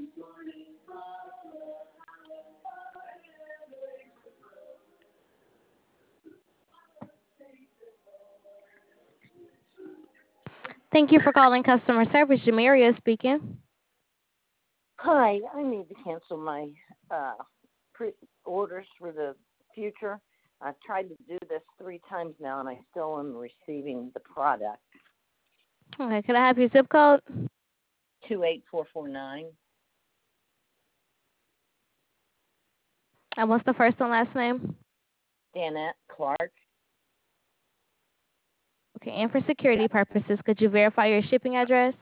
Thank you for calling customer service. Jamaria speaking. Hi, I need to cancel my orders for the future. I've tried to do this 3 times now, and I still am receiving the product. Okay, could I have your zip code? 28449. And what's the first and last name? Danette Clark. Okay, and for security purposes, could you verify your shipping address?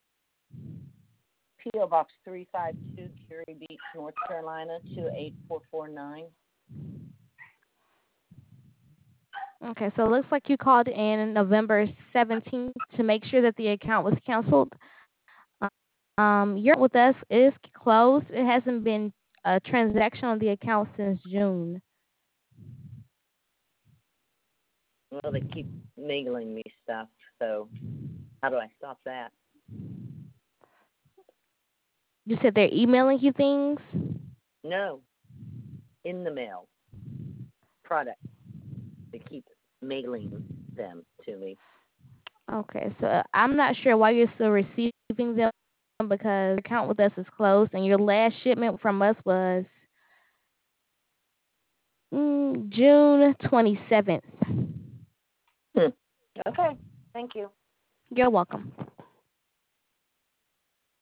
P.O. Box 352, Curie Beach, North Carolina, 28449. Okay, so it looks like you called in November 17th to make sure that the account was canceled. Your account with us is closed. It hasn't been a transaction on the account since June. Well, they keep mailing me stuff, so how do I stop that? You said they're emailing you things? No, in the mail. Product. They keep mailing them to me. Okay, so I'm not sure why you're still receiving them because your account with us is closed and your last shipment from us was June 27th. Okay, thank you. You're welcome.